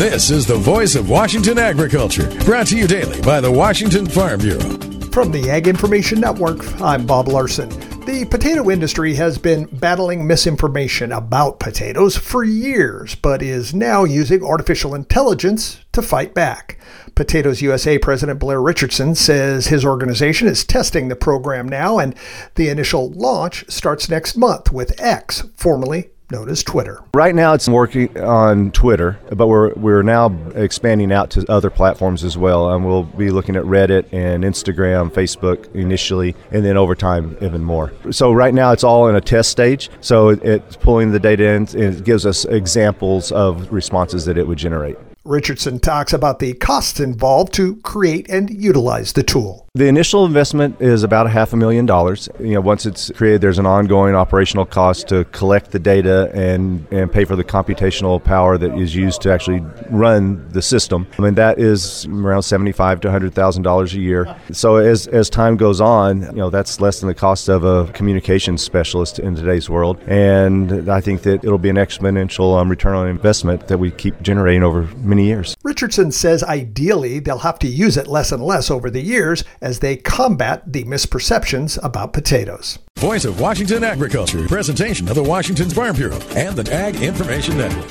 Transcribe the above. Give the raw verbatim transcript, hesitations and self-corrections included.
This is the voice of Washington agriculture, brought to you daily by the Washington Farm Bureau. From the Ag Information Network, I'm Bob Larson. The potato industry has been battling misinformation about potatoes for years, but is now using artificial intelligence to fight back. Potatoes U S A President Blair Richardson says his organization is testing the program now, and the initial launch starts next month with X, formerly known as Twitter. Right now it's working on Twitter, but we're we're now expanding out to other platforms as well. And we'll be looking at Reddit and Instagram, Facebook initially, and then over time even more. So right now it's all in a test stage. So it's pulling the data in and it gives us examples of responses that it would generate. Richardson talks about the costs involved to create and utilize the tool. The initial investment is about a half a million dollars. You know, once it's created, there's an ongoing operational cost to collect the data and, and pay for the computational power that is used to actually run the system. I mean, that is around seventy-five to one hundred thousand dollars a year. So as as time goes on, you know, that's less than the cost of a communications specialist in today's world. And I think that it'll be an exponential um, return on investment that we keep generating over many years. Richardson says ideally they'll have to use it less and less over the years as they combat the misperceptions about potatoes. Voice of Washington agriculture, presentation of the Washington Farm Bureau and the Ag Information Network.